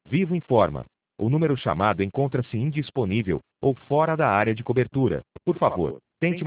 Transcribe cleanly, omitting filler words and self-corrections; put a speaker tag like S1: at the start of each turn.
S1: Vivo informa. O número chamado encontra-se indisponível ou fora da área de cobertura. Por favor, tente